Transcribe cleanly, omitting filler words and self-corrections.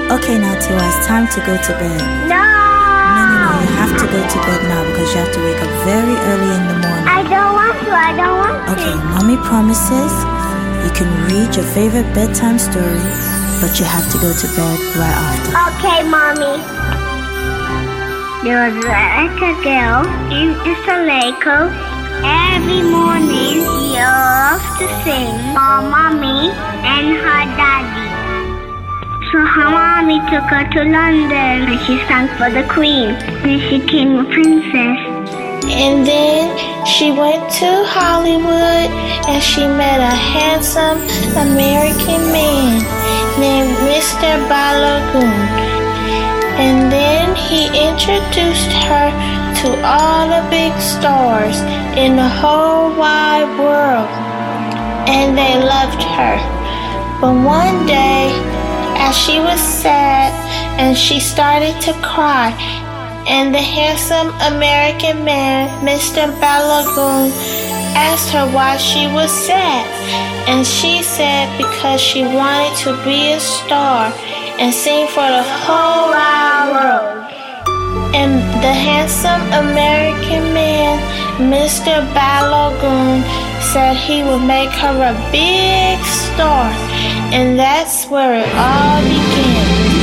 Okay, now Tiwa, it's time to go to bed. No! No, you have to go to bed now because you have to wake up very early in the morning. I don't want to. Okay, Mommy promises you can read your favorite bedtime story, but you have to go to bed right after. Okay, Mommy. There was a little girl in Isaleco. Every morning she loved to sing for Mommy and her daddy. So her mommy took her to London and she sang for the Queen. Then she became a princess. And then she went to Hollywood and she met a handsome American man named Mr. Balogun. And then he introduced her to all the big stars in the whole wide world. And they loved her. But one day, as she was sad and she started to cry, and the handsome American man, Mr. Balogun, asked her why she was sad. And she said because she wanted to be a star and sing for the whole wide world. And the handsome American man, Mr. Balogun, said he would make her a big star. And that's where it all began.